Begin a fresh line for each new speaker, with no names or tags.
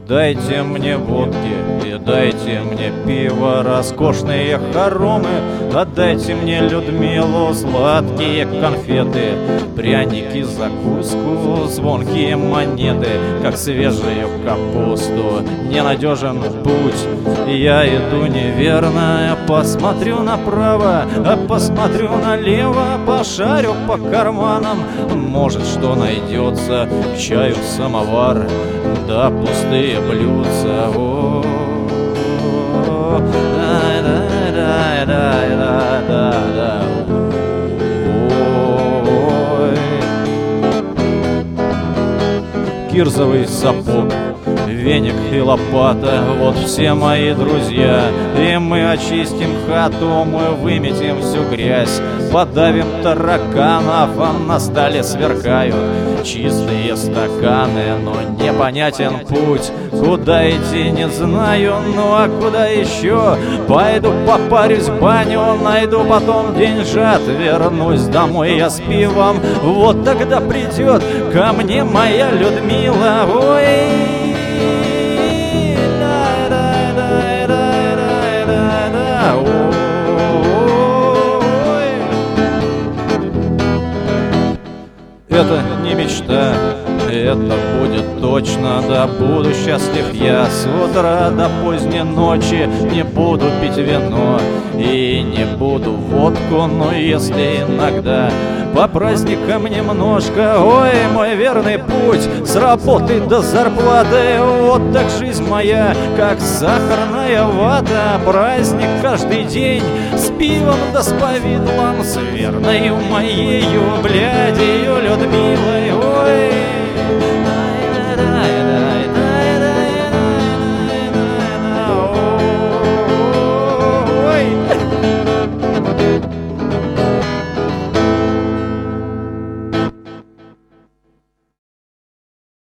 Дайте мне водки и дайте мне пиво, роскошные хоромы. Отдайте мне, Людмилу, сладкие конфеты, пряники, закуску, звонкие монеты, как свежую капусту. Ненадежен путь, я иду неверно. Посмотрю направо, посмотрю налево, пошарю по карманам, может, что найдется. К чаю самовар, да пустые блюдца. Кирзовый сапог, веник и лопата — вот все мои друзья. И мы очистим хату, мы выметим всю грязь, подавим тараканов, а на столе сверкают чистые стаканы. Но непонятен путь, куда идти не знаю. Ну а куда еще? Пойду попарюсь в баню, найду потом деньжат, вернусь домой я с пивом. Вот тогда придет ко мне моя Людмила. Ой, это не мечта, это будет точно. Да буду счастлив я с утра до поздней ночи. Не буду пить вино и не буду водку, но если иногда по праздникам немножко. Ой, мой верный путь с работы до зарплаты. Вот так жизнь моя, как сахарная вата. Праздник каждый день с пивом да с повидлом, с верною моею, блядью Людмилой.